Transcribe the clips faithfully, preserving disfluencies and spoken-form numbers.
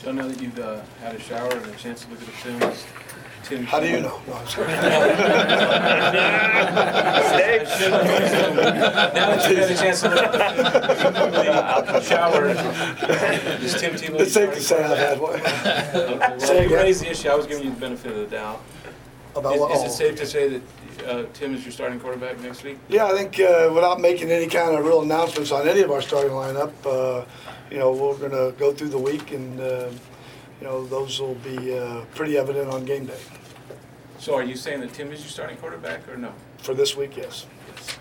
John, now that you've uh, had a shower and a chance to look at the films, Tim, how do you know? No, I'm sorry. now that you've had a chance to look at the shower, is Tim Tebow? It's safe to say I've had one. Okay, well, Say you again. raised the issue. I was giving you the benefit of the doubt. About Is, what? is oh. it safe to say that uh, Tim is your starting quarterback next week? Yeah, I think uh, without making any kind of real announcements on any of our starting lineup, uh, you know, we're going to go through the week, and uh, you know, those will be uh, pretty evident on game day. So are you saying that Tim is your starting quarterback or no? For this week, yes. Yes.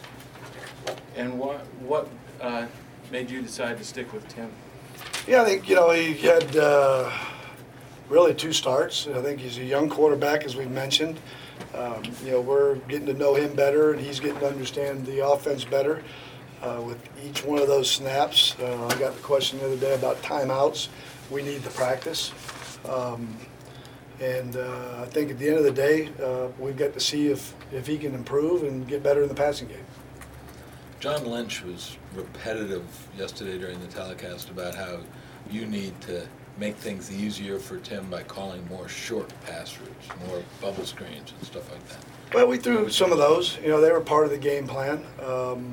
And what what uh, made you decide to stick with Tim? Yeah, I think, you know, he had uh, really two starts. I think he's a young quarterback, as we've mentioned. Um, you know, we're getting to know him better, and he's getting to understand the offense better uh, with each one of those snaps. Uh, I got the question the other day about timeouts. We need the practice. Um, and uh, I think at the end of the day, uh, we've got to see if, if he can improve and get better in the passing game. John Lynch was repetitive yesterday during the telecast about how you need to make things easier for Tim by calling more short pass routes, more bubble screens and stuff like that. Well, we threw some of those. You know, they were part of the game plan. Um,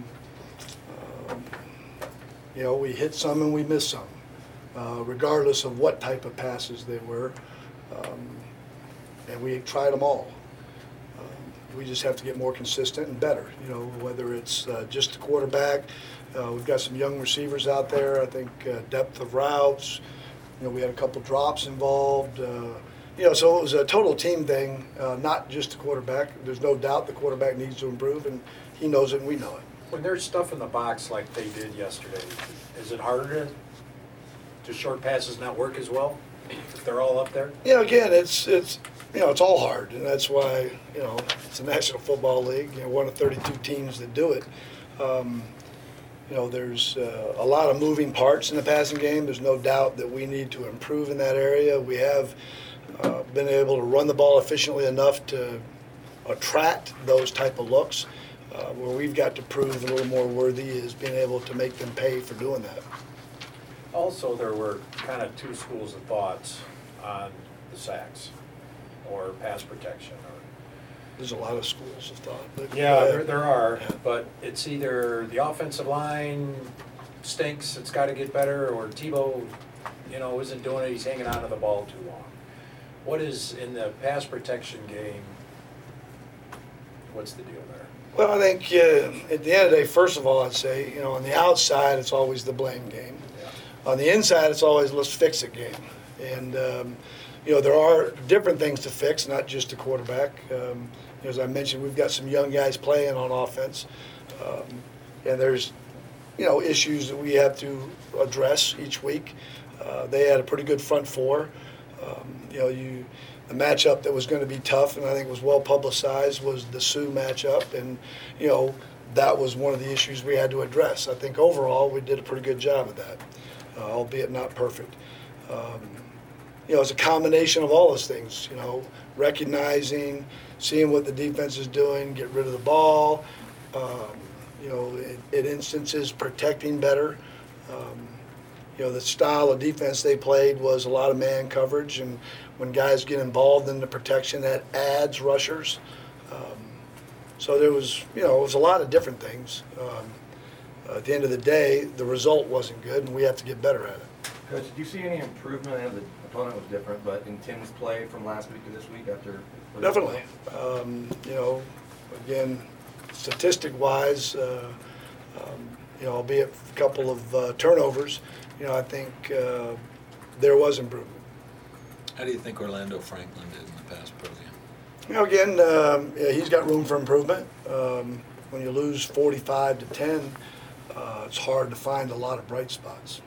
um, you know, we hit some and we missed some, uh, regardless of what type of passes they were. Um, and we tried them all. Um, we just have to get more consistent and better. You know, whether it's uh, just the quarterback, uh, we've got some young receivers out there. I think uh, depth of routes. You know, we had a couple drops involved. Uh, you know, so it was a total team thing, uh, not just the quarterback. There's no doubt the quarterback needs to improve, and he knows it and we know it. When there's stuff in the box like they did yesterday, is it harder to, do short passes not work as well if they're all up there? You know, again, it's it's you know it's all hard, and that's why you know it's the National Football League. You know, one of thirty-two teams that do it. Um, You know, there's uh, a lot of moving parts in the passing game. There's no doubt that we need to improve in that area. We have uh, been able to run the ball efficiently enough to attract those type of looks. Uh, where we've got to prove a little more worthy is being able to make them pay for doing that. Also, there were kind of two schools of thoughts on the sacks or pass protection. Or There's a lot of schools of thought. But Yeah, go there, ahead. there are, Yeah. but it's either the offensive line stinks, it's gotta get better, or Tebow, you know, isn't doing it, he's hanging on to the ball too long. What is, in the pass protection game, what's the deal there? Well, I think uh, at the end of the day, first of all, I'd say, you know, on the outside, it's always the blame game. Yeah. On the inside, it's always let's fix it game. And, um, you know, there are different things to fix, not just the quarterback. Um, as I mentioned, we've got some young guys playing on offense. Um, and there's, you know, issues that we have to address each week. Uh, they had a pretty good front four. Um, you know, you the matchup that was going to be tough and I think was well publicized was the Sioux matchup. And, you know, that was one of the issues we had to address. I think overall we did a pretty good job of that, uh, albeit not perfect. Um, you know, it's a combination of all those things, you know, recognizing, seeing what the defense is doing, get rid of the ball, um, you know, in, in instances protecting better. Um, you know, the style of defense they played was a lot of man coverage, and when guys get involved in the protection, that adds rushers. Um, so there was, you know, it was a lot of different things. Um, at the end of the day, the result wasn't good, and we have to get better at it. Coach, did you see any improvement? I know the opponent was different, but in Tim's play from last week to this week after? Definitely. Um, you know, again, statistic-wise, uh, um, you know, albeit a couple of uh, turnovers, you know, I think uh, there was improvement. How do you think Orlando Franklin did in the pass pro game? You know, again, um, yeah, he's got room for improvement. Um, when you lose forty-five to ten, uh, it's hard to find a lot of bright spots.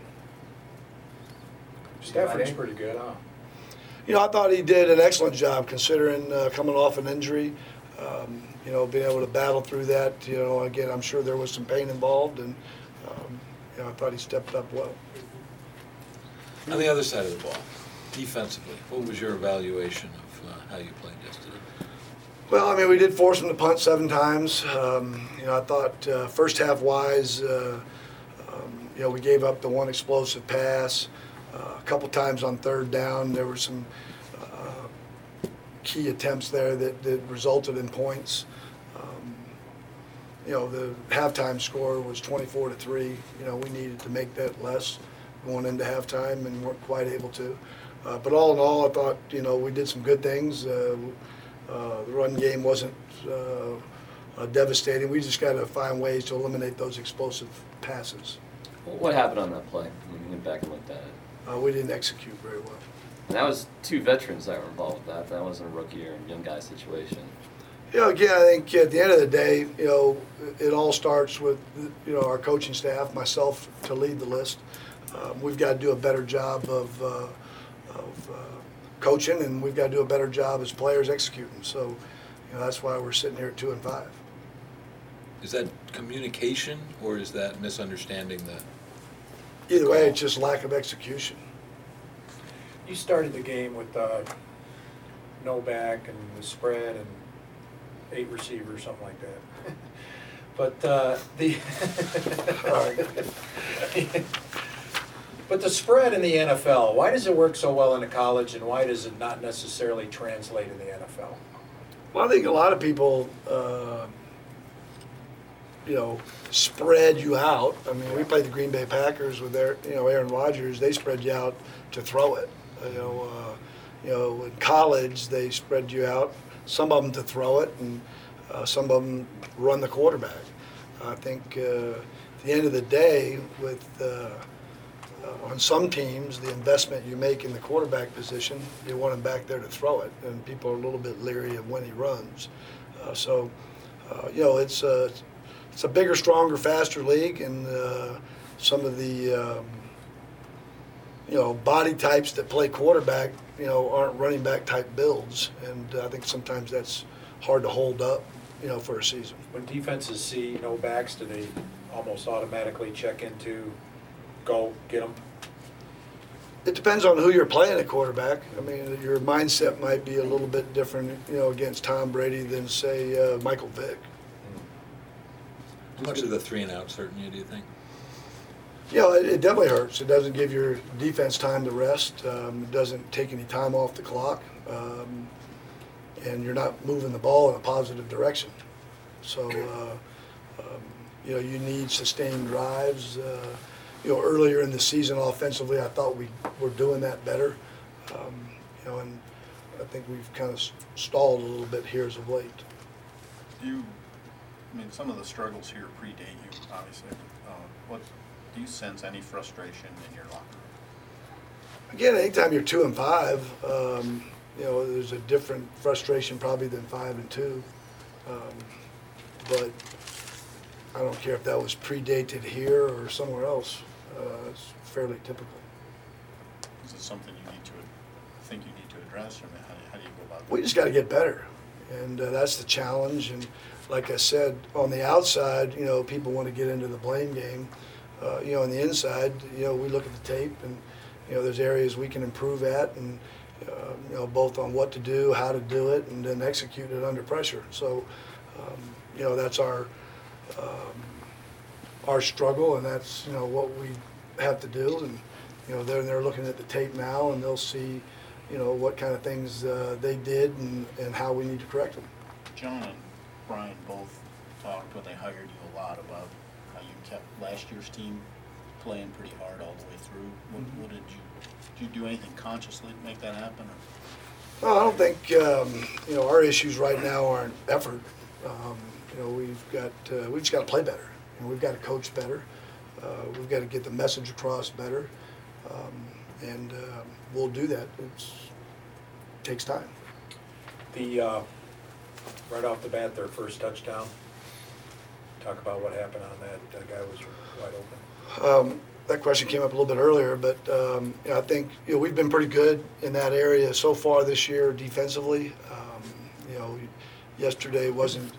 Stafford's pretty good, huh? You know, I thought he did an excellent job considering uh, coming off an injury. Um, you know, being able to battle through that. You know, again, I'm sure there was some pain involved, and um, you know, I thought he stepped up well. On the other side of the ball, defensively, what was your evaluation of uh, how you played yesterday? Well, I mean, we did force him to punt seven times. Um, you know, I thought uh, first half wise, uh, um, you know, we gave up the one explosive pass. Uh, a couple times on third down, there were some uh, key attempts there that, that resulted in points. Um, you know, the halftime score was twenty-four to three. You know, we needed to make that less going into halftime and weren't quite able to. Uh, but all in all, I thought, you know, we did some good things. Uh, uh, the run game wasn't uh, uh, devastating. We just got to find ways to eliminate those explosive passes. What happened on that play when you went back and looked at it? Uh, we didn't execute very well. And that was two veterans that were involved with that. That wasn't a rookie or young guy situation. You know, again, I think at the end of the day, you know, it all starts with, you know, our coaching staff, myself to lead the list. Um, we've got to do a better job of, uh, of uh, coaching, and we've got to do a better job as players executing. So, you know, that's why we're sitting here at two and five. Is that communication, or is that misunderstanding the? Either way, it's just lack of execution. You started the game with uh, no back and the spread and eight receivers, something like that. But uh, the but the spread in the N F L, why does it work so well in the college, and why does it not necessarily translate in the N F L? Well, I think a lot of people, uh, you know, spread you out. I mean, we played the Green Bay Packers with their, you know, Aaron Rodgers. They spread you out to throw it. You know, uh, you know, in college they spread you out. Some of them to throw it, and uh, some of them run the quarterback. I think uh, at the end of the day, with uh, uh, on some teams, the investment you make in the quarterback position, you want him back there to throw it, and people are a little bit leery of when he runs. Uh, so, uh, you know, it's a it's a bigger, stronger, faster league, and uh, some of the um, you know, body types that play quarterback, you know, aren't running back type builds, and I think sometimes that's hard to hold up, you know, for a season. When defenses see no backs, do they almost automatically check into go get them? It depends on who you're playing at quarterback. I mean, your mindset might be a little bit different, you know, against Tom Brady than, say, uh, Michael Vick. How much of the three and outs hurting you, do you think? You know, it, it definitely hurts. It doesn't give your defense time to rest. Um, it doesn't take any time off the clock. Um, and you're not moving the ball in a positive direction. So, uh, um, you know, you need sustained drives. Uh, you know, earlier in the season offensively, I thought we were doing that better. Um, you know, and I think we've kind of stalled a little bit here as of late. Do you, I mean, some of the struggles here predate you, obviously. Uh, what, do you sense any frustration in your locker room? Again, anytime you're two and five, um, you know, there's a different frustration probably than five and two. Um, but I don't care if that was predated here or somewhere else. Uh, it's fairly typical. Is it something you need to think you need to address, or how do, how do you go about that? We just got to get better, and uh, that's the challenge. And like I said, on the outside, you know, people want to get into the blame game. Uh, you know, on the inside, you know, we look at the tape, and you know, there's areas we can improve at, and uh, you know, both on what to do, how to do it, and then execute it under pressure. So, um, you know, that's our um, our struggle, and that's, you know, what we have to do. And you know, they're they're looking at the tape now, and they'll see, you know, what kind of things uh, they did and and how we need to correct them. John and Brian both talked when they hired you a lot about how you kept last year's team playing pretty hard all the way through. What, Mm-hmm. what did you did you do anything consciously to make that happen? Or? Well, I don't think um, you know, our issues right now aren't effort. Um, you know, we've got uh, we've just got to play better, and we've got to coach better. Uh, we've got to get the message across better, um, and uh, we'll do that. It's, it takes time. The uh, right off the bat, their first touchdown. Talk about what happened on that. That guy was wide open. Um, that question came up a little bit earlier, but um, you know, I think, you know, we've been pretty good in that area so far this year defensively. Um, you know, yesterday wasn't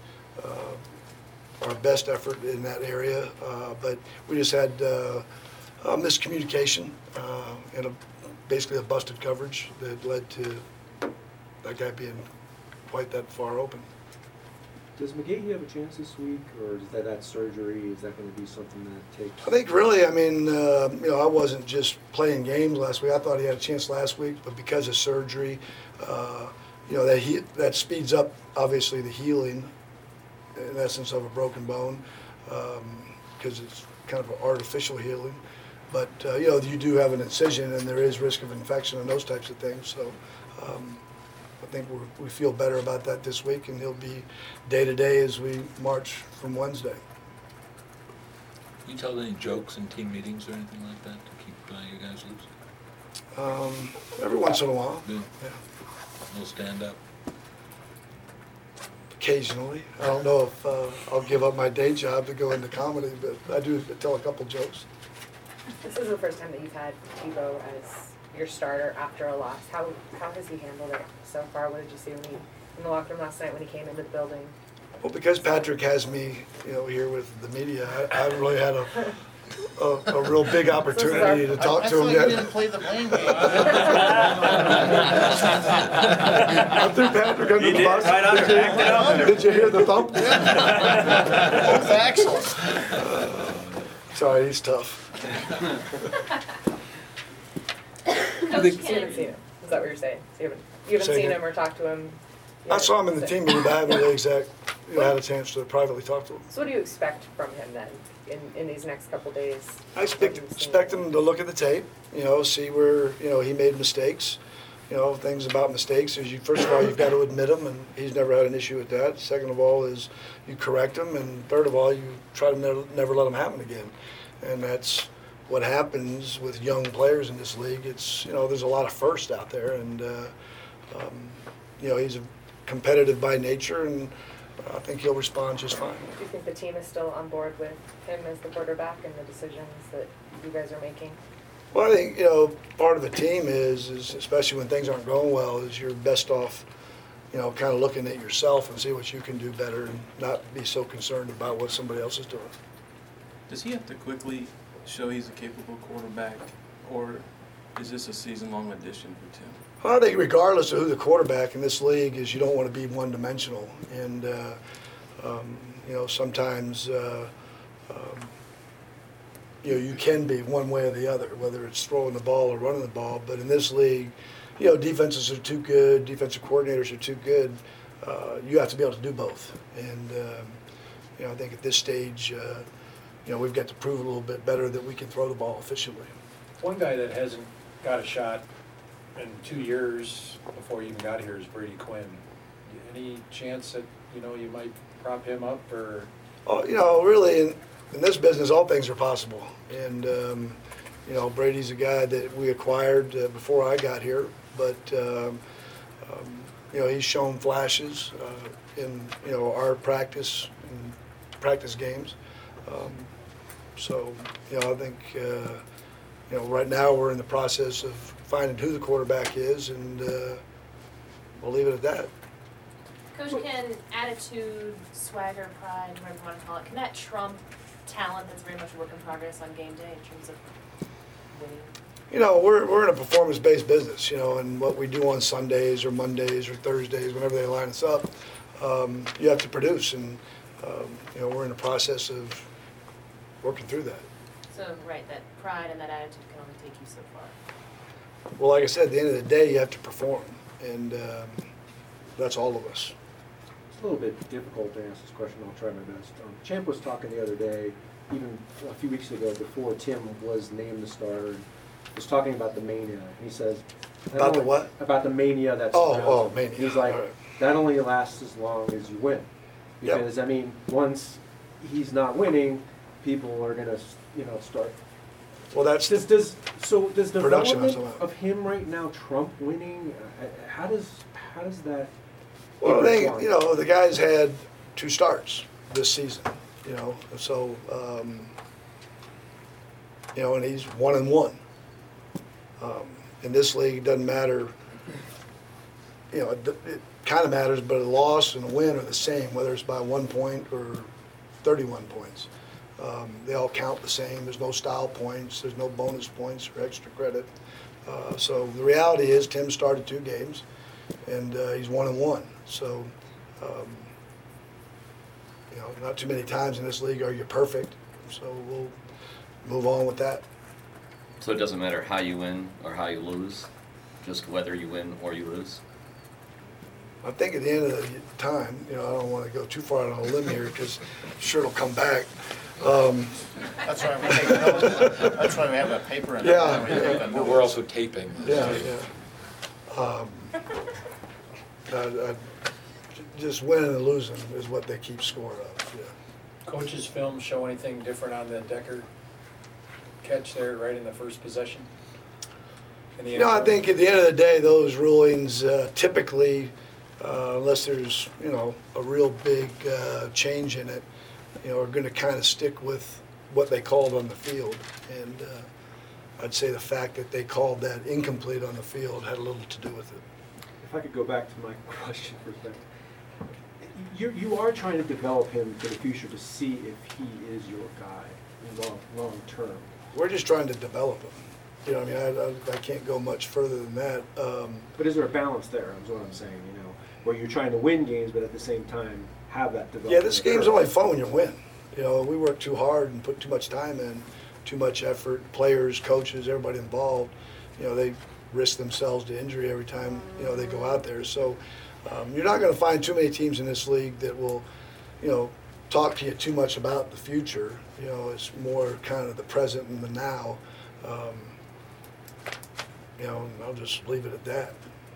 uh, our best effort in that area, uh, but we just had uh, a miscommunication uh, and a, basically a busted coverage that led to that guy being quite that far open. Does McGahee have a chance this week, or is that that surgery? Is that going to be something that takes? I think really, I mean, uh, you know, I wasn't just playing games last week. I thought he had a chance last week, but because of surgery, uh, you know, that he, that speeds up obviously the healing, in essence, of a broken bone, because um, it's kind of an artificial healing. But uh, you know, you do have an incision, and there is risk of infection and those types of things. So. Um, I think we're, we feel better about that this week, and he'll be day to day as we march from Wednesday. You tell any jokes in team meetings or anything like that to keep uh, you guys loose? Um, every once in a while, Yeah. yeah. We'll stand up. Occasionally. I don't know if uh, I'll give up my day job to go into comedy, but I do tell a couple jokes. This is the first time that you've had Tebow as your starter after a loss. How how has he handled it so far? What did you see when he in the locker room last night when he came into the building? Well, because Patrick has me, you know, here with the media, I, I haven't really had a, a a real big opportunity to talk I to him thought yet. you didn't play the blame game. I threw Patrick under He the did, bus. right under, Did you- backed it up there. Did you hear the thump? Both excellent. Sorry, he's tough. So you haven't seen him. Is that what you're saying? So you haven't you haven't Say seen again? him or talked to him? I yet? saw him in the So- team meeting, but I haven't really exact, you know, had a chance to privately talk to him. So what do you expect from him then in, in these next couple days? I expect, What you've seen? expect him to look at the tape, you know, see where, you know, he made mistakes. You know, things about mistakes is you, first of all, you've got to admit them, and he's never had an issue with that. Second of all is you correct them, and third of all, you try to never, never let them happen again. And that's what happens with young players in this league. It's, you know, there's a lot of firsts out there, and, uh, um, you know, he's a competitive by nature, and I think he'll respond just fine. Do you think the team is still on board with him as the quarterback and the decisions that you guys are making? Well, I think, you know, part of the team is, is especially when things aren't going well, is you're best off, you know, kind of looking at yourself and see what you can do better and not be so concerned about what somebody else is doing. Does he have to quickly show he's a capable quarterback, or is this a season-long addition for Tim? Well, I think regardless of who the quarterback in this league is, you don't want to be one-dimensional. And, uh, um, you know, sometimes, uh, um, you know, you can be one way or the other, whether it's throwing the ball or running the ball. But in this league, you know, defenses are too good, defensive coordinators are too good. Uh, you have to be able to do both. And, um, you know, I think at this stage, uh, you know, we've got to prove a little bit better that we can throw the ball efficiently. One guy that hasn't got a shot in two years before he even got here is Brady Quinn. Any chance that, you know, you might prop him up, or? Oh, you know, really, in, in this business, all things are possible. And, um, you know, Brady's a guy that we acquired uh, before I got here. But, um, um, you know, he's shown flashes uh, in, you know, our practice, in practice games. Um, so, you know, I think, uh, you know, right now we're in the process of finding who the quarterback is, and uh, we'll leave it at that. Coach, can attitude, swagger, pride, whatever you want to call it, can that trump talent that's very much a work in progress on game day in terms of winning? You know, we're, we're in a performance-based business, you know, and what we do on Sundays or Mondays or Thursdays, whenever they line us up, um, you have to produce, and, um, you know, we're in the process of working through that. So, right, that pride and that attitude can only take you so far. Well, like I said, at the end of the day, you have to perform, and um, that's all of us. It's a little bit difficult to answer this question. I'll try my best. Um, Champ was talking the other day, even a few weeks ago, before Tim was named the starter, was talking about the mania. And he says that About the only- what? About the mania that's Oh, around oh, him. mania. He's like, All right. that only lasts as long as you win, Yep. because I mean, once he's not winning, people are gonna, you know, start. Well, that's Does does so does Production development also out. of him right now trump winning? Uh, How does how does that? Well, I think, intertwine? you know, the guy's had two starts this season, you know, so, um, you know, and he's one and one. Um, in this league, it doesn't matter, you know, it, it kind of matters, but a loss and a win are the same, whether it's by one point or thirty-one points. Um, they all count the same. There's no style points. There's no bonus points or extra credit. Uh, so the reality is Tim started two games, and uh, he's one and one. So, um, You know, not too many times in this league are you perfect, so we'll move on with that. So it doesn't matter how you win or how you lose, just whether you win or you lose? I think at the end of the time, you know, I don't want to go too far out on a limb here because I'm sure it'll come back. Um, That's why we take notes. That's why we have a paper and. Yeah. we take a We're note. also taping. Yeah, yeah. Um, I, I, just winning and losing is what they keep score of, yeah. Coach's film show anything different on the Decker catch there right in the first possession? In the You know, I end think at the end of the day, those rulings uh, typically, uh, unless there's, you know, a real big uh, change in it, you know, are going to kind of stick with what they called on the field. And uh, I'd say the fact that they called that incomplete on the field had a little to do with it. If I could go back to my question for a second. You, you are trying to develop him for the future to see if he is your guy long, long term. We're just trying to develop them. You know, I mean, I, I, I can't go much further than that. Um, But is there a balance there, is what I'm saying, you know, where you're trying to win games, but at the same time have that development? yeah, this game's occur? only fun when you win. You know, we work too hard and put too much time in, too much effort. Players, coaches, everybody involved, you know, they risk themselves to injury every time, you know, they go out there. So um, you're not going to find too many teams in this league that will, you know, talk to you too much about the future. You know, it's more kind of the present and the now. Um, you know, and I'll just leave it at that.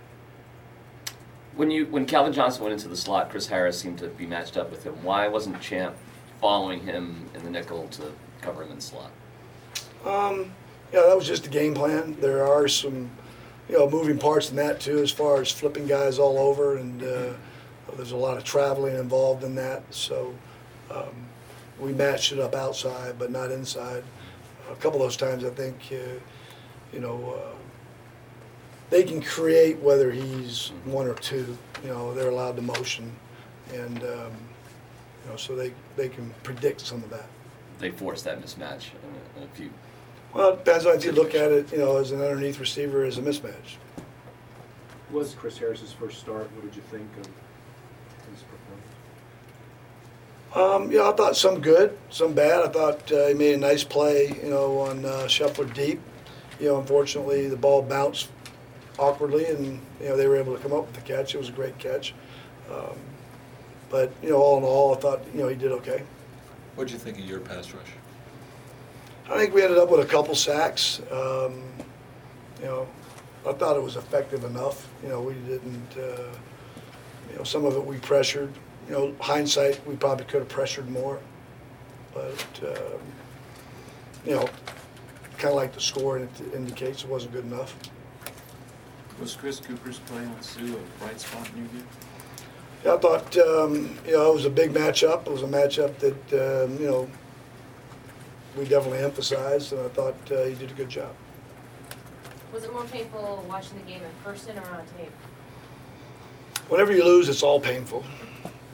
When you when Calvin Johnson went into the slot, Chris Harris seemed to be matched up with him. Why wasn't Champ following him in the nickel to cover him in the slot? Um, yeah, that was just the game plan. There are some, you know, moving parts in that too, as far as flipping guys all over, and uh, there's a lot of traveling involved in that. So um, we matched it up outside, but not inside. A couple of those times, I think, uh, you know, uh, they can create whether he's one or two. You know, they're allowed to motion, and um, you know, so they they can predict some of that. They forced that mismatch in a, in a few. Well, it depends on if you look at it, you know, as an underneath receiver as a mismatch. Was Chris Harris's first start? What did you think of his performance? Um, you know, I thought some good, some bad. I thought uh, he made a nice play, you know, on uh, Shuffler deep. You know, unfortunately, the ball bounced awkwardly, and you know they were able to come up with the catch. It was a great catch. Um, but you know, all in all, I thought you know he did okay. What'd you think of your pass rush? I think we ended up with a couple sacks. Um, you know, I thought it was effective enough. You know, we didn't. Uh, you know, some of it we pressured. You know, hindsight, we probably could have pressured more. But um, you know, kind of like the score indicates, it wasn't good enough. Was Chris Cooper's play on Sue a bright spot in your view? Yeah, I thought, um, you know, it was a big matchup. It was a matchup that, um, you know, we definitely emphasized, and I thought uh, he did a good job. Was it more painful watching the game in person or on tape? Whenever you lose, it's all painful.